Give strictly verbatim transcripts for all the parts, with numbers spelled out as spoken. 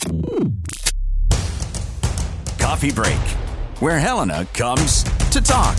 Coffee Break, where Helena comes to talk.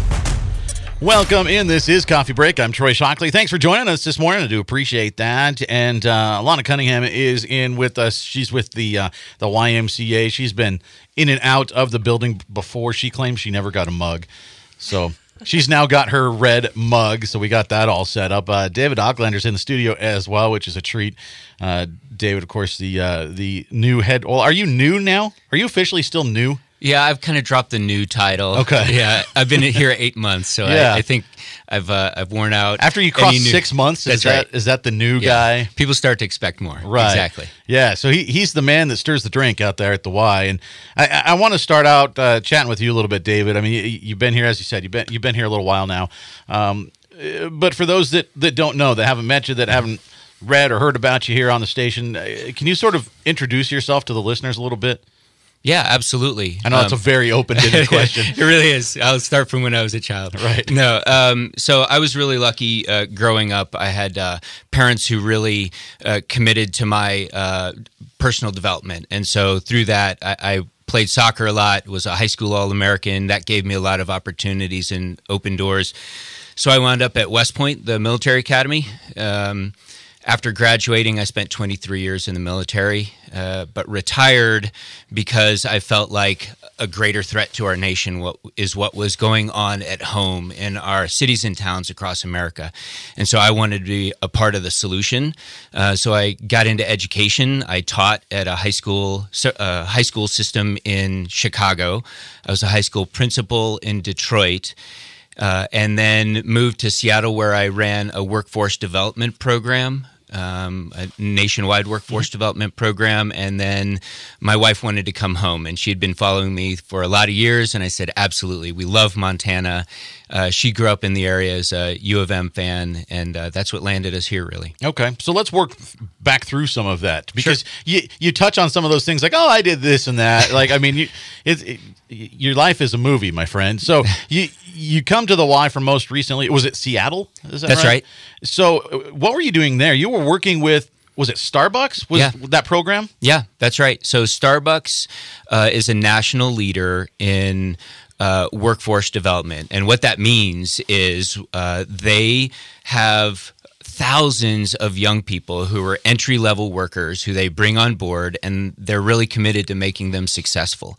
Welcome in. This is Coffee Break. I'm Troy Shockley. Thanks for joining us this morning. I do appreciate that. And uh, Alana Cunningham is in with us. She's with the uh, the Y M C A. She's been in and out of the building before. She claims she never got a mug. So she's now got her red mug. So we got that all set up. Uh, David Ocklander's in the studio as well, which is a treat. Uh, David, of course, the uh, the new head. Well, are you new now? Are you officially still new? Yeah, I've kind of dropped the new title. Okay. Yeah, I've been here eight months, so Yeah. I, I think I've uh, I've worn out. After you cross any new- six months, is That's that right. is that the new Yeah. guy? People start to expect more. Right. Exactly. Yeah. So he he's the man that stirs the drink out there at the Y. And I, I, I want to start out uh, chatting with you a little bit, David. I mean, you, you've been here, as you said, you've been you've been here a little while now. Um, uh, but for those that, that don't know, that haven't met you, that haven't read or heard about you here on the station, uh, can you sort of introduce yourself to the listeners a little bit? Yeah, absolutely. I know it's a very open-ended question. It really is. I'll start from when I was a child. Right. No. Um, so I was really lucky uh, growing up. I had uh, parents who really uh, committed to my uh, personal development. And so through that, I, I played soccer a lot, was a high school All-American. That gave me a lot of opportunities and open doors. So I wound up at West Point, the military academy. Um After graduating, I spent twenty-three years in the military, uh, but retired because I felt like a greater threat to our nation what, is what was going on at home in our cities and towns across America. And so I wanted to be a part of the solution. Uh, so I got into education. I taught at a high school, uh, high school system in Chicago. I was a high school principal in Detroit. Uh, and then moved to Seattle, where I ran a workforce development program, um, a nationwide workforce mm-hmm. development program. And then my wife wanted to come home, and she had been following me for a lot of years. And I said, absolutely, we love Montana. Uh, she grew up in the area as a U of M fan, and uh, that's what landed us here, really. Okay, so let's work back through some of that, because Sure. you you touch on some of those things like, oh, I did this and that. Like, I mean, you, it, it, your life is a movie, my friend. So you you come to the Y for most recently. Was it Seattle? Is that That's right? right. So what were you doing there? You were working with, was it Starbucks? Was Yeah. that program? Yeah, that's right. So Starbucks uh, is a national leader in Uh, workforce development. And what that means is uh, they have thousands of young people who are entry-level workers who they bring on board, and they're really committed to making them successful.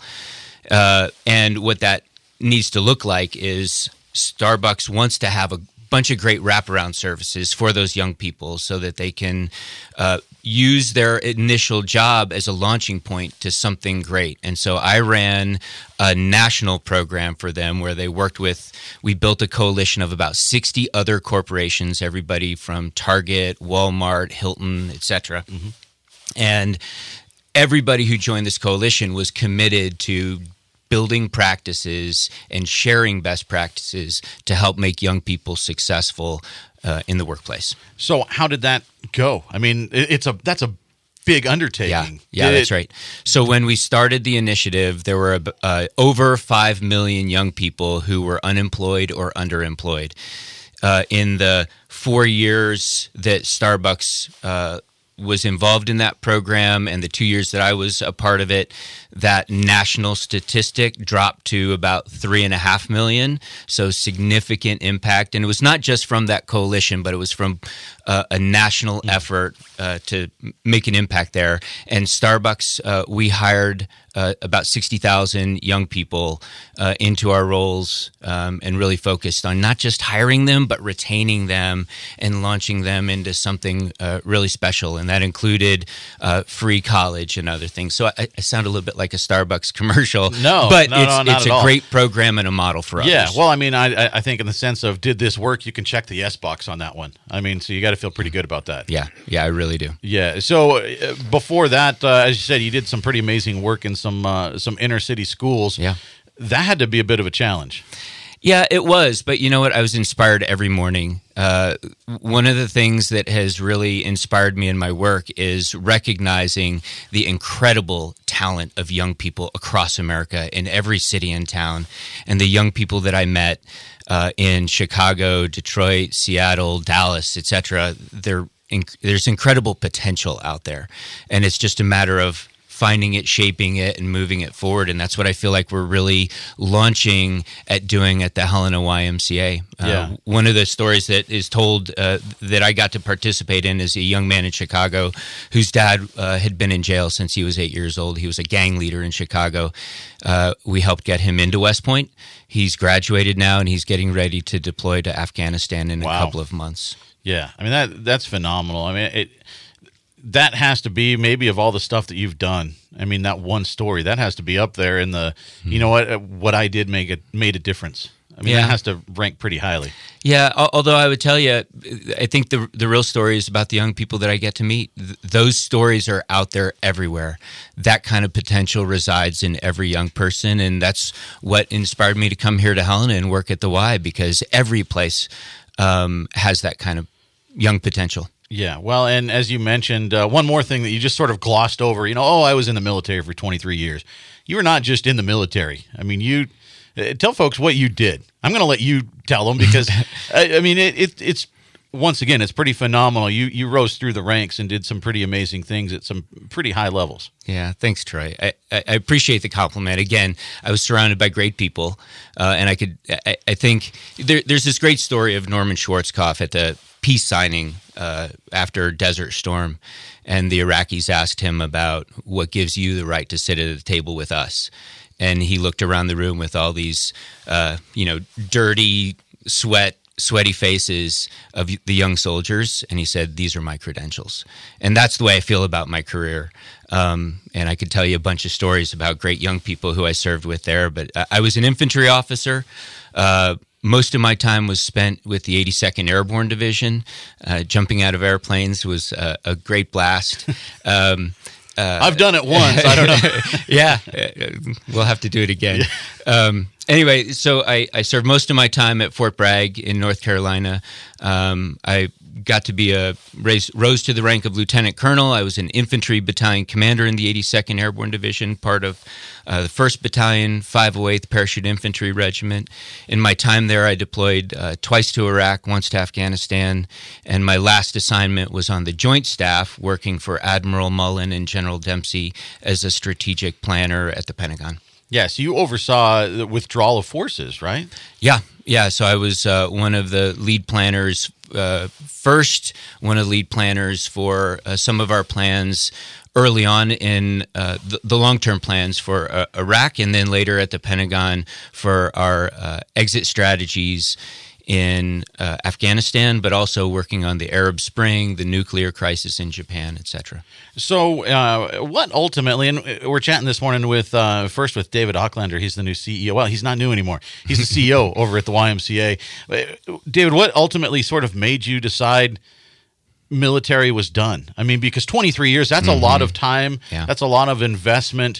Uh, and what that needs to look like is Starbucks wants to have a bunch of great wraparound services for those young people so that they can uh, use their initial job as a launching point to something great. And so I ran a national program for them where they worked with, we built a coalition of about sixty other corporations, everybody from Target, Walmart, Hilton, et cetera. Mm-hmm. And everybody who joined this coalition was committed to building practices and sharing best practices to help make young people successful uh, in the workplace. So how did that go? I mean, it, it's a that's a big undertaking. Yeah, yeah, Did that's it- right. So when we started the initiative, there were uh, over five million young people who were unemployed or underemployed. Uh, in the four years that Starbucks uh, was involved in that program and the two years that I was a part of it, that national statistic dropped to about three and a half million. So significant impact. And it was not just from that coalition, but it was from uh, a national effort uh, to make an impact there. And Starbucks, uh, we hired uh, about sixty thousand young people uh, into our roles um, and really focused on not just hiring them, but retaining them and launching them into something uh, really special. And that included uh, free college and other things. So I, I sound a little bit like a Starbucks commercial. No, but no, it's, no, not it's at a all. great program and a model for others. Yeah, well, I mean, I I think in the sense of did this work, you can check the yes box on that one. I mean, so you got to feel pretty good about that. yeah, yeah, I really do. Yeah. So uh, before that, uh, as you said, you did some pretty amazing work in some uh, some inner city schools. Yeah. That had to be a bit of a challenge. Yeah, it was. But you know what? I was inspired every morning. Uh, one of the things that has really inspired me in my work is recognizing the incredible talent of young people across America in every city and town. And the young people that I met uh, in Chicago, Detroit, Seattle, Dallas, et cetera, they're, inc- there's incredible potential out there. And it's just a matter of finding it, shaping it, and moving it forward. And that's what I feel like we're really launching at doing at the Helena Y M C A. Uh, Yeah. One of the stories that is told uh, that I got to participate in is a young man in Chicago whose dad uh, had been in jail since he was eight years old. He was a gang leader in Chicago. Uh, we helped get him into West Point. He's graduated now, and he's getting ready to deploy to Afghanistan in Wow. a couple of months. Yeah, I mean that that's phenomenal. I mean, it that has to be maybe of all the stuff that you've done. I mean, that one story that has to be up there in the. Mm-hmm. You know what? What I did make it made a difference. I mean, yeah. that has to rank pretty highly. Yeah, although I would tell you, I think the the real story is about the young people that I get to meet. Th- those stories are out there everywhere. That kind of potential resides in every young person, and that's what inspired me to come here to Helena and work at the Y, because every place um, has that kind of young potential. Yeah, well, and as you mentioned, uh, one more thing that you just sort of glossed over, you know, oh, I was in the military for twenty-three years. You were not just in the military. I mean, you uh, tell folks what you did. I'm going to let you tell them because, I, I mean, it, it, it's, once again, it's pretty phenomenal. You you rose through the ranks and did some pretty amazing things at some pretty high levels. Yeah, thanks, Troy. I, I appreciate the compliment. Again, I was surrounded by great people, uh, and I could. I, I think there, there's this great story of Norman Schwarzkopf at the peace signing uh, after Desert Storm, and the Iraqis asked him about what gives you the right to sit at the table with us, and he looked around the room with all these, uh, you know, dirty sweat. sweaty faces of the young soldiers, and he said, these are my credentials. And that's the way I feel about my career. Um, and I could tell you a bunch of stories about great young people who I served with there, but I was an infantry officer. Uh, most of my time was spent with the eighty-second Airborne Division. Uh, jumping out of airplanes was a, a great blast. Um, Uh, I've done it once. I don't know. yeah, we'll have to do it again. Um, anyway, so I, I served most of my time at Fort Bragg in North Carolina. Um, I got to be a raised, rose to the rank of lieutenant colonel. I was an infantry battalion commander in the eighty-second Airborne Division, part of uh, the first Battalion, five oh eighth Parachute Infantry Regiment. In my time there, I deployed uh, twice to Iraq, once to Afghanistan, and my last assignment was on the Joint Staff, working for Admiral Mullen and General Dempsey as a strategic planner at the Pentagon. Yeah, so you oversaw the withdrawal of forces, right? Yeah, yeah. So I was uh, one of the lead planners, uh, first one of the lead planners for uh, some of our plans early on in uh, the, the long-term plans for uh, Iraq, and then later at the Pentagon for our uh, exit strategies in uh, Afghanistan, but also working on the Arab Spring, the nuclear crisis in Japan, et cetera. So uh, what ultimately, and we're chatting this morning with, uh, first with David Aucklander, he's the new C E O. Well, he's not new anymore. He's the C E O over at the Y M C A. David, what ultimately sort of made you decide military was done? I mean, because twenty-three years, that's mm-hmm. a lot of time. Yeah. That's a lot of investment.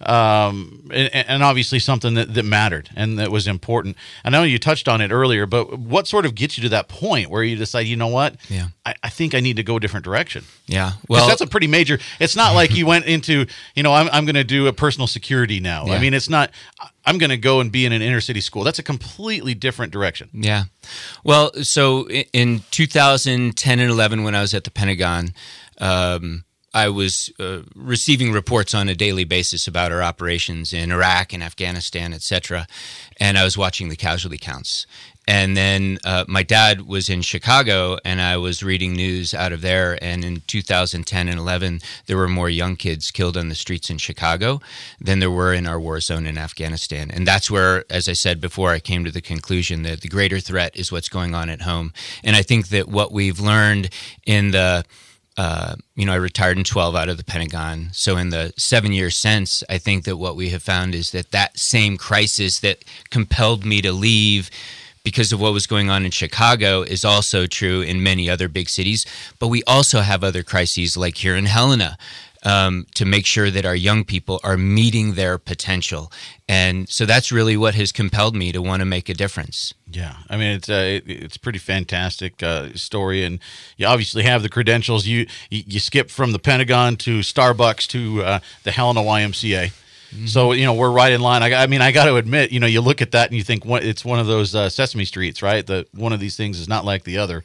Um, and, and obviously something that, that mattered and that was important. I know you touched on it earlier, but what sort of gets you to that point where you decide, you know what, yeah. I, I think I need to go a different direction? Yeah, well, that's a pretty major. It's not like you went into, you know, I'm I'm going to do a personal security now. Yeah. I mean, it's not. I'm going to go and be in an inner city school. That's a completely different direction. Yeah. Well, so in two thousand ten and eleven, when I was at the Pentagon, um, I was uh, receiving reports on a daily basis about our operations in Iraq and Afghanistan, et cetera, and I was watching the casualty counts. And then uh, my dad was in Chicago, and I was reading news out of there. And in two thousand ten and eleven, there were more young kids killed on the streets in Chicago than there were in our war zone in Afghanistan. And that's where, as I said before, I came to the conclusion that the greater threat is what's going on at home. And I think that what we've learned in the Uh, you know, I retired in twelve out of the Pentagon. So in the seven years since, I think that what we have found is that that same crisis that compelled me to leave because of what was going on in Chicago is also true in many other big cities. But we also have other crises like here in Helena, um, to make sure that our young people are meeting their potential. And so that's really what has compelled me to want to make a difference. Yeah, I mean, it's uh, it, it's a pretty fantastic uh, story, and you obviously have the credentials. You you, you skip from the Pentagon to Starbucks to uh, the Helena Y M C A. Mm-hmm. So, you know, we're right in line. I, I mean, I got to admit, you know, you look at that and you think what, it's one of those uh, Sesame Streets, right? That one of these things is not like the other.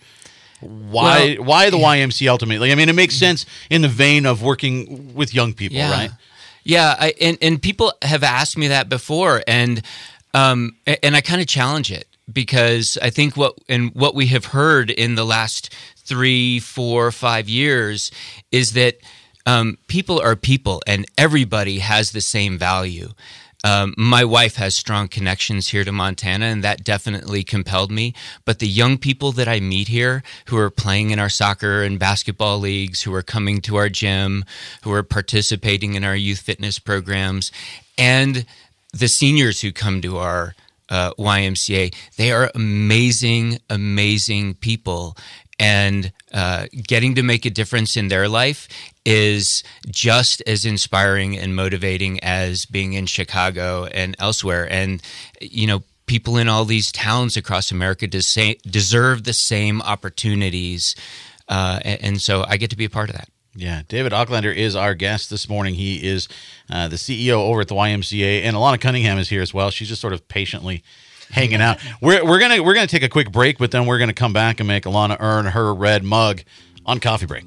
Why well, why the Y M C A ultimately? I mean, it makes sense in the vein of working with young people, yeah. right? Yeah, I, and and people have asked me that before, and um, and I kind of challenge it because I think what and what we have heard in the last three, four, five years is that um, people are people, and everybody has the same value. Um, my wife has strong connections here to Montana, and that definitely compelled me. But the young people that I meet here who are playing in our soccer and basketball leagues, who are coming to our gym, who are participating in our youth fitness programs, and the seniors who come to our uh, Y M C A, they are amazing, amazing people. And uh, getting to make a difference in their life is just as inspiring and motivating as being in Chicago and elsewhere. And, you know, people in all these towns across America des- deserve the same opportunities. Uh, and, and so I get to be a part of that. Yeah, David Aucklander is our guest this morning. He is uh, the C E O over at the Y M C A, and Alana Cunningham is here as well. She's just sort of patiently hanging out. We're we're gonna we're gonna take a quick break, but then we're gonna come back and make Alana earn her red mug on Coffee Break.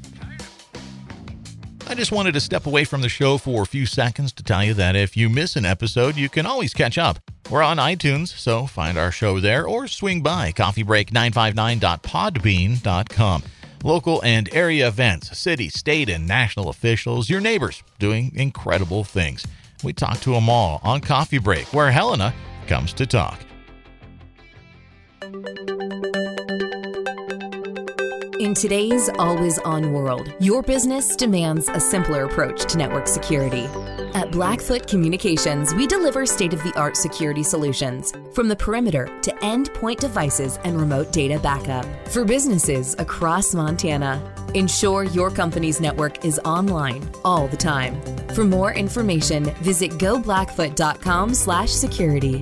I just wanted to step away from the show for a few seconds to tell you that if you miss an episode, you can always catch up. We're on iTunes, so find our show there or swing by coffee break nine five nine dot podbean dot com. Local and area events, city, state, and national officials, your neighbors doing incredible things. We talk to them all on Coffee Break, where Helena comes to talk. In today's always-on world, your business demands a simpler approach to network security. At Blackfoot Communications, we deliver state-of-the-art security solutions, from the perimeter to endpoint devices and remote data backup, for businesses across Montana. Ensure your company's network is online all the time. For more information, visit go blackfoot dot com slash security.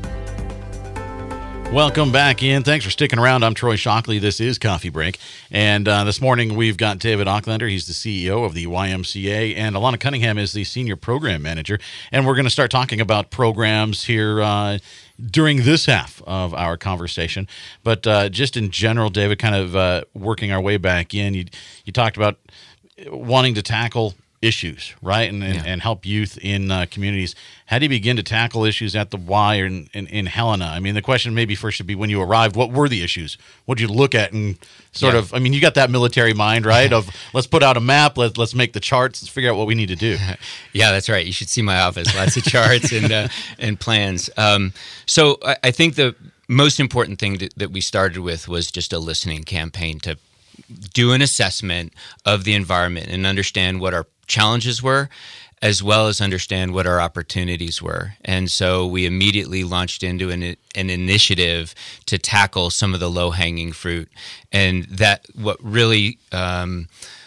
Welcome back in. Thanks for sticking around. I'm Troy Shockley. This is Coffee Break. And uh, this morning we've got David Aucklander. He's the C E O of the Y M C A. And Alana Cunningham is the Senior Program Manager. And we're going to start talking about programs here uh, during this half of our conversation. But uh, just in general, David, kind of uh, working our way back in, you, you talked about wanting to tackle issues, right, and and, yeah. and help youth in uh, communities. How do you begin to tackle issues at the Y or in, in, in Helena? I mean, the question maybe first should be, when you arrived, what were the issues? What did you look at and sort yeah. of, I mean, you got that military mind, right, of let's put out a map, let, let's make the charts, let's figure out what we need to do. Yeah, that's right. You should see my office. Lots of charts and uh, and plans. Um, so I, I think the most important thing that, that we started with was just a listening campaign to do an assessment of the environment and understand what our challenges were, as well as understand what our opportunities were. And so we immediately launched into an, an initiative to tackle some of the low-hanging fruit. And that what really um,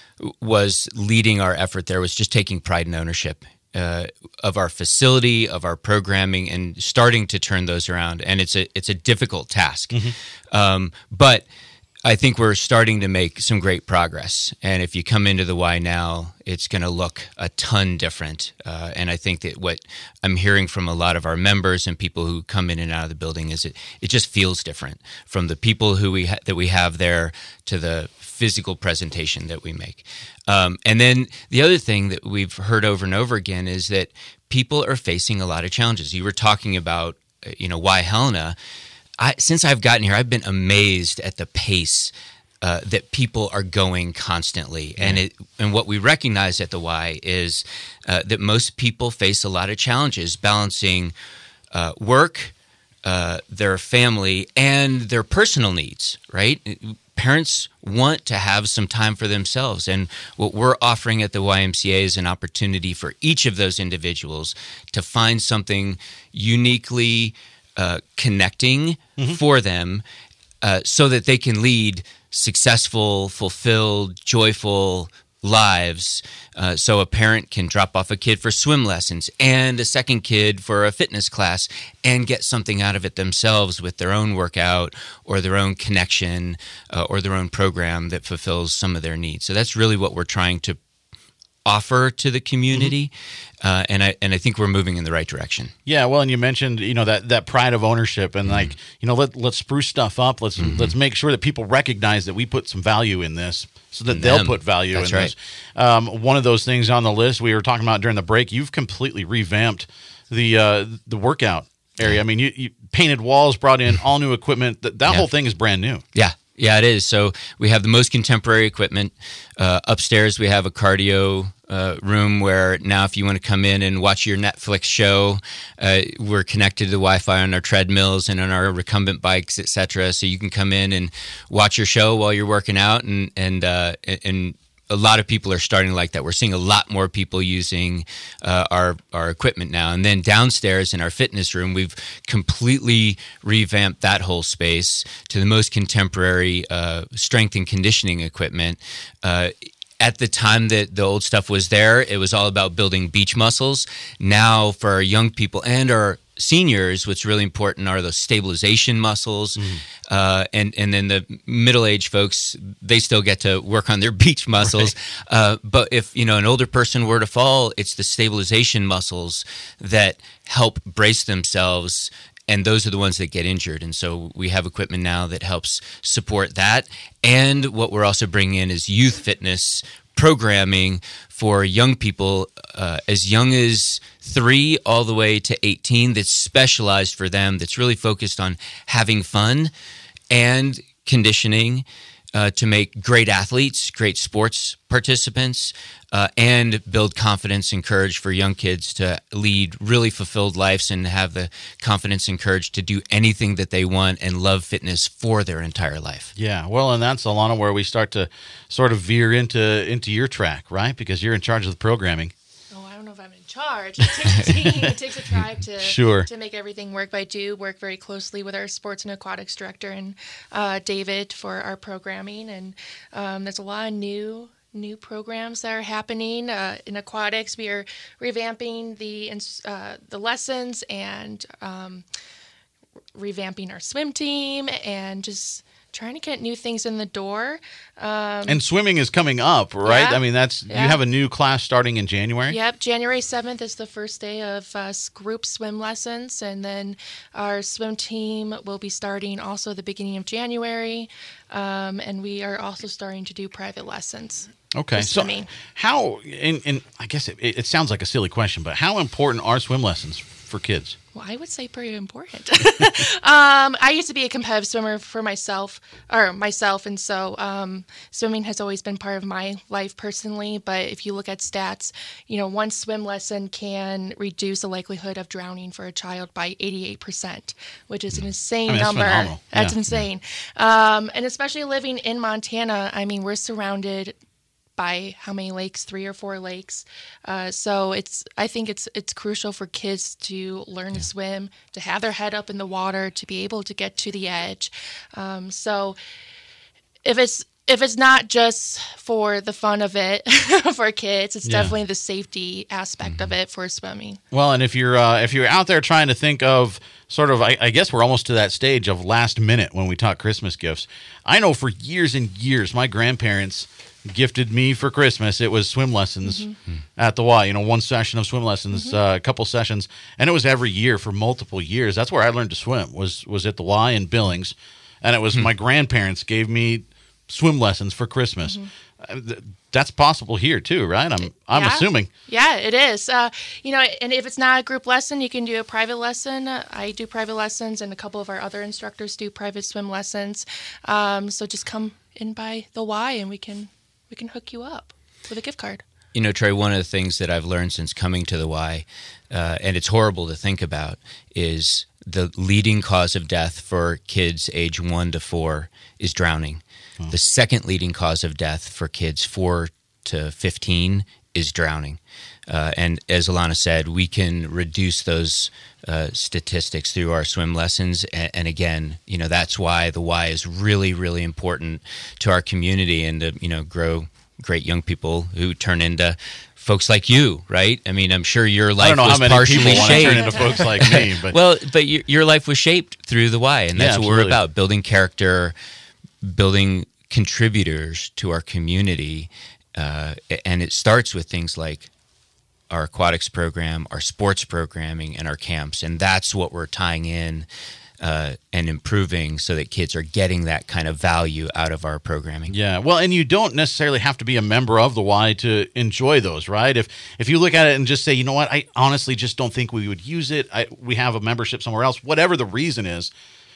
was leading our effort there was just taking pride and ownership uh, of our facility, of our programming, and starting to turn those around. And it's a it's a difficult task. Mm-hmm. Um, but I think we're starting to make some great progress. And if you come into the Y now, it's going to look a ton different. Uh, and I think that what I'm hearing from a lot of our members and people who come in and out of the building is it, it just feels different, from the people who we ha- that we have there to the physical presentation that we make. Um, and then the other thing that we've heard over and over again is that people are facing a lot of challenges. You were talking about, you know, why Helena. I, since I've gotten here, I've been amazed at the pace uh, that people are going constantly. Yeah. And it, and what we recognize at the Y is uh, that most people face a lot of challenges balancing uh, work, uh, their family, and their personal needs, right? Parents want to have some time for themselves. And what we're offering at the Y M C A is an opportunity for each of those individuals to find something uniquely Uh, connecting mm-hmm. for them uh, so that they can lead successful, fulfilled, joyful lives. Uh, so a parent can drop off a kid for swim lessons and a second kid for a fitness class and get something out of it themselves with their own workout or their own connection uh, or their own program that fulfills some of their needs. So that's really what we're trying to offer to the community, mm-hmm. uh, and I and I think we're moving in the right direction. Yeah, well, and you mentioned you know that, that pride of ownership, and mm-hmm. like you know let let's spruce stuff up. Let's mm-hmm. let's make sure that people recognize that we put some value in this, so that and they'll them. put value That's in right. this. Um, one of those things on the list we were talking about during the break. You've completely revamped the uh, the workout area. I mean, you, you painted walls, brought in all new equipment. That that yeah. whole thing is brand new. Yeah. Yeah, it is. So we have the most contemporary equipment. Uh, upstairs, we have a cardio uh, room where now if you want to come in and watch your Netflix show, uh, we're connected to the Wi-Fi on our treadmills and on our recumbent bikes, et cetera. So you can come in and watch your show while you're working out, and and uh, and a lot of people are starting like that. We're seeing a lot more people using uh, our our equipment now. And then downstairs in our fitness room, we've completely revamped that whole space to the most contemporary uh, strength and conditioning equipment. Uh, At the time that the old stuff was there, it was all about building beach muscles. Now for our young people and our seniors, what's really important are those stabilization muscles. Mm. Uh, and, and then the middle-aged folks, they still get to work on their beach muscles. Right. Uh, but if, you know, an older person were to fall, it's the stabilization muscles that help brace themselves, and those are the ones that get injured. And so we have equipment now that helps support that. And what we're also bringing in is youth fitness programming for young people uh, as young as three all the way to eighteen, that's specialized for them, that's really focused on having fun and conditioning uh, to make great athletes, great sports participants, uh, and build confidence and courage for young kids to lead really fulfilled lives and have the confidence and courage to do anything that they want and love fitness for their entire life. Yeah, well, and that's, Alana, where we start to sort of veer into into your track, right? Because you're in charge of the programming. Oh, I don't know if I'm in charge. It takes a team, it takes a tribe to sure. to make everything work. But I do work very closely with our sports and aquatics director and uh, David for our programming, and um, there's a lot of new new programs that are happening uh, in aquatics. We are revamping the uh, the lessons and um, revamping our swim team, and just trying to get new things in the door. Um, and swimming is coming up, right? Yeah, I mean, that's yeah. you have a new class starting in January? Yep, January seventh is the first day of uh, group swim lessons, and then our swim team will be starting also the beginning of January, um, and we are also starting to do private lessons. Okay, so how, and, and I guess it, it sounds like a silly question, but how important are swim lessons for kids? Well, I would say pretty important. um, I used to be a competitive swimmer for myself, or myself, and so um, swimming has always been part of my life personally. But if you look at stats, you know, one swim lesson can reduce the likelihood of drowning for a child by eighty-eight percent, which is an insane I mean, that's number. Phenomenal. That's yeah. insane. Um, and especially living in Montana, I mean, we're surrounded by how many lakes? Three or four lakes. Uh, so it's I think it's it's crucial for kids to learn yeah. to swim, to have their head up in the water, to be able to get to the edge. Um, so if it's if it's not just for the fun of it for kids, it's yeah. definitely the safety aspect mm-hmm. of it for swimming. Well, and if you're uh, if you're out there trying to think of sort of, I, I guess we're almost to that stage of last minute when we talk Christmas gifts. I know for years and years, my grandparents gifted me for Christmas. It was swim lessons mm-hmm. at the Y. You know, one session of swim lessons, mm-hmm. uh, a couple sessions, and it was every year for multiple years. That's where I learned to swim. Was was at the Y in Billings, and it was mm-hmm. my grandparents gave me swim lessons for Christmas. Mm-hmm. Uh, that's possible here too, right? I'm I'm yeah. assuming. Yeah, it is. Uh, you know, and if it's not a group lesson, you can do a private lesson. Uh, I do private lessons, and a couple of our other instructors do private swim lessons. Um, so just come in by the Y, and we can. We can hook you up with a gift card. You know, Trey, one of the things that I've learned since coming to the Y, uh, and it's horrible to think about, is the leading cause of death for kids age one to four is drowning. Oh. The second leading cause of death for kids four to fifteen is drowning. Uh, and as Alana said, we can reduce those uh, statistics through our swim lessons. And, and again, you know, that's why the Y is really, really important to our community, and to, you know, grow great young people who turn into folks like you, right? I mean, I'm sure your life I don't know was how many partially people shaped. want to turn into folks like me, but well, but your, your life was shaped through the Y, and that's yeah, what we're about: building character, building contributors to our community. uh, and it starts with things like our aquatics program, our sports programming, and our camps, and that's what we're tying in uh, and improving so that kids are getting that kind of value out of our programming. Yeah, well, and you don't necessarily have to be a member of the Y to enjoy those, right? If if you look at it and just say, you know what, I honestly just don't think we would use it. I, we have a membership somewhere else, whatever the reason is.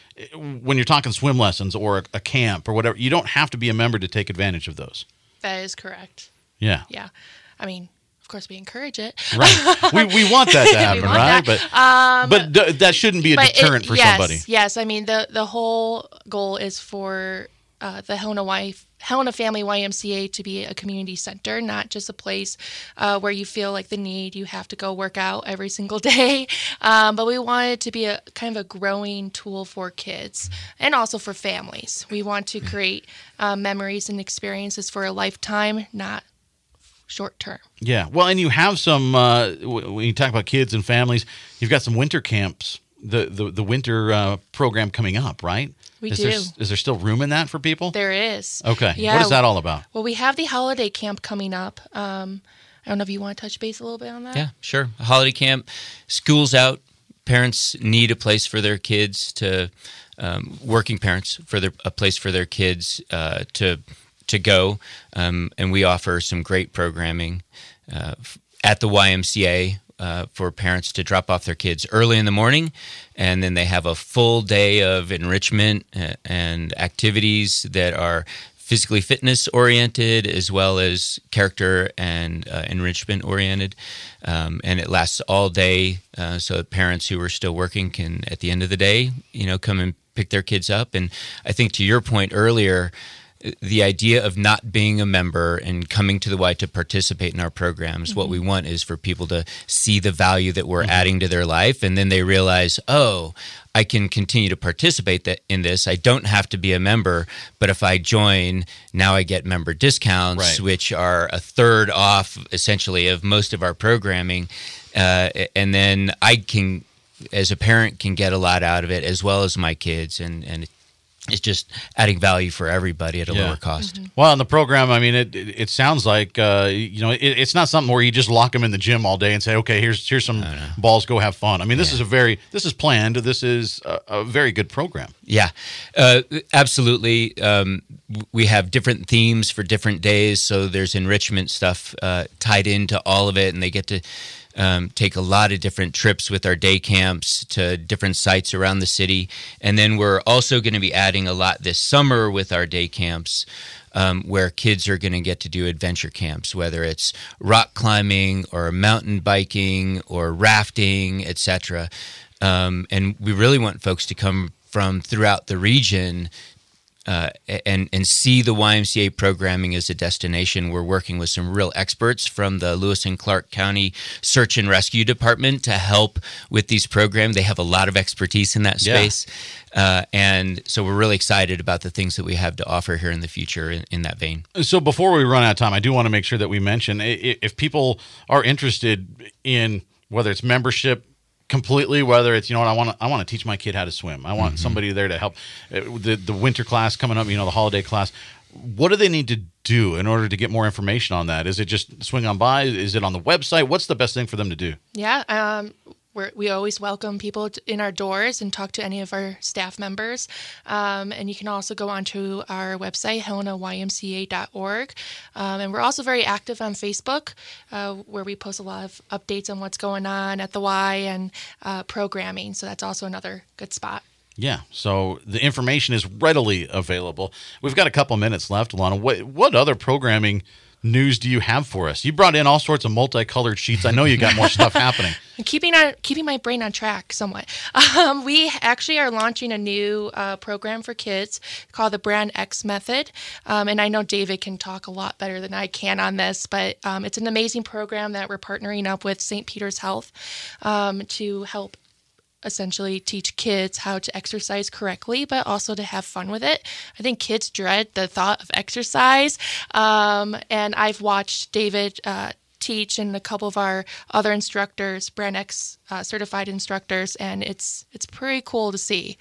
When you're talking swim lessons or a, a camp or whatever, you don't have to be a member to take advantage of those. That is correct. Yeah. Yeah. I mean, of course, we encourage it. Right. We we want that to happen, right? That. But um, but d- that shouldn't be a deterrent it, for yes, somebody. Yes. I mean, the, the whole goal is for uh, the Helena Y Helena Family Y M C A to be a community center, not just a place uh, where you feel like the need, you have to go work out every single day. Um, but we want it to be a kind of a growing tool for kids and also for families. We want to create uh, memories and experiences for a lifetime, not short term. Yeah. Well, and you have some, uh, w- when you talk about kids and families, you've got some winter camps, the, the, the winter uh, program coming up, right? We is do. There, is there still room in that for people? There is. Okay. Yeah. What is that all about? Well, we have the holiday camp coming up. Um, I don't know if you want to touch base a little bit on that. Yeah, sure. Holiday camp, school's out. Parents need a place for their kids to, um, working parents for their a place for their kids uh, to to go, um, and we offer some great programming uh, at the Y M C A. Uh, for parents to drop off their kids early in the morning, and then they have a full day of enrichment and activities that are physically fitness oriented as well as character and uh, enrichment oriented. Um, and it lasts all day, uh, so that parents who are still working can, at the end of the day, you know, come and pick their kids up. And I think to your point earlier, the idea of not being a member and coming to the Y to participate in our programs, mm-hmm. what we want is for people to see the value that we're mm-hmm. adding to their life, and then they realize, oh, I can continue to participate that in this. I don't have to be a member, but if I join, now I get member discounts, right. which are a third off, essentially, of most of our programming, uh, and then I can, as a parent, can get a lot out of it, as well as my kids, and and it's just adding value for everybody at a yeah. lower cost. Mm-hmm. Well, in the program, I mean, it it, it sounds like uh, you know, it, it's not something where you just lock them in the gym all day and say, okay, here's here's some balls, go have fun. I mean, this yeah. is a very this is planned. This is a, a very good program. Yeah, uh, absolutely. Um, we have different themes for different days, so there's enrichment stuff uh, tied into all of it, and they get to Um, take a lot of different trips with our day camps to different sites around the city. And then we're also going to be adding a lot this summer with our day camps, um, where kids are going to get to do adventure camps, whether it's rock climbing or mountain biking or rafting, et cetera. Um, and we really want folks to come from throughout the region Uh, and and see the Y M C A programming as a destination. We're working with some real experts from the Lewis and Clark County Search and Rescue Department to help with these programs. They have a lot of expertise in that space. Yeah. Uh, and so we're really excited about the things that we have to offer here in the future in, in that vein. So before we run out of time, I do want to make sure that we mention, if people are interested in whether it's membership completely, whether it's, you know what, I want to I want to teach my kid how to swim. I want mm-hmm. somebody there to help. The the winter class coming up, you know, the holiday class. What do they need to do in order to get more information on that? Is it just swing on by? Is it on the website? What's the best thing for them to do? Yeah, um, we're, we always welcome people to, in our doors and talk to any of our staff members. Um, and you can also go onto our website, helena y m c a dot org. Um, and we're also very active on Facebook, uh, where we post a lot of updates on what's going on at the Y and uh, programming. So that's also another good spot. Yeah, so the information is readily available. We've got a couple minutes left, Alana. What, what other programming news do you have for us? You brought in all sorts of multicolored sheets. I know you got more stuff happening. Keeping on, keeping my brain on track somewhat. Um, we actually are launching a new uh, program for kids called the Brand X Method. Um, and I know David can talk a lot better than I can on this, but um, it's an amazing program that we're partnering up with Saint Peter's Health um, to help essentially teach kids how to exercise correctly, but also to have fun with it. I think kids dread the thought of exercise. Um, and I've watched David uh, teach and a couple of our other instructors, Brand X uh, certified instructors, and it's it's pretty cool to see.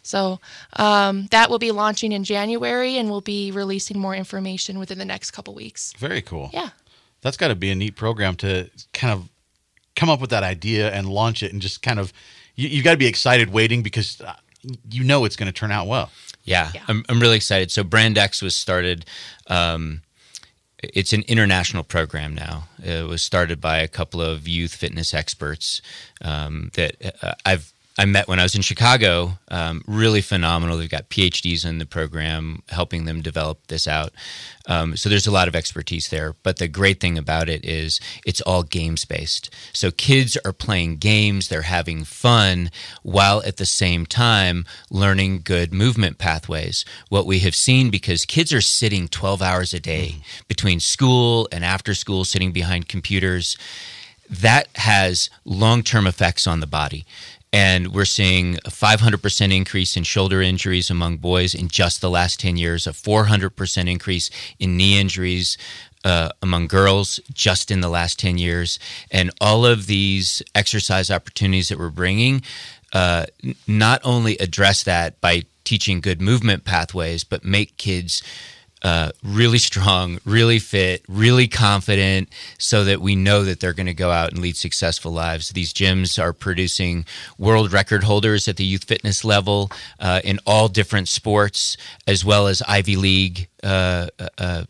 So um, that will be launching in January, and we'll be releasing more information within the next couple weeks. Very cool. Yeah. That's got to be a neat program to kind of come up with that idea and launch it, and just kind of, you, you've got to be excited waiting because uh, you know it's going to turn out well. Yeah, Yeah. I'm, I'm really excited. So Brand X was started, um, it's an international program now. It was started by a couple of youth fitness experts um, that uh, I've I met when I was in Chicago. Um, really phenomenal. They've got P H Ds in the program, helping them develop this out. Um, so there's a lot of expertise there. But the great thing about it is it's all games based. So kids are playing games, they're having fun, while at the same time learning good movement pathways. What we have seen, because kids are sitting twelve hours a day between school and after school, sitting behind computers, that has long-term effects on the body. And we're seeing a five hundred percent increase in shoulder injuries among boys in just the last ten years, a four hundred percent increase in knee injuries uh, among girls just in the last ten years. And all of these exercise opportunities that we're bringing uh, n- not only address that by teaching good movement pathways, but make kids Uh, really strong, really fit, really confident, so that we know that they're going to go out and lead successful lives. These gyms are producing world record holders at the youth fitness level uh, in all different sports, as well as Ivy League uh, uh,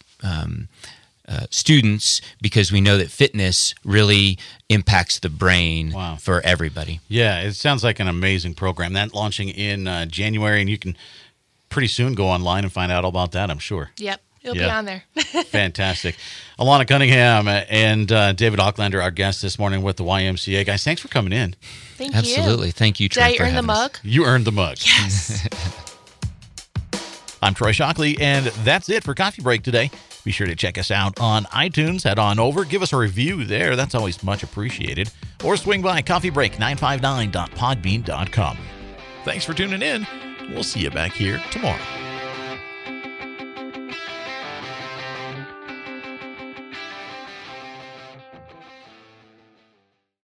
um, uh, students, because we know that fitness really impacts the brain. Wow. For everybody. Yeah, it sounds like an amazing program. That launching in uh, January, and you can pretty soon go online and find out all about that, I'm sure. Yep. It'll Yeah. be on there. Fantastic. Alana Cunningham and uh, David Aucklander, our guests this morning with the Y M C A. Guys, thanks for coming in. Thank Absolutely. you. Thank you, Did Troy, I for earn the having us. mug? You earned the mug. Yes. I'm Troy Shockley, and that's it for Coffee Break today. Be sure to check us out on iTunes. Head on over. Give us a review there. That's always much appreciated. Or swing by coffee break nine five nine dot podbean dot com. Thanks for tuning in. We'll see you back here tomorrow.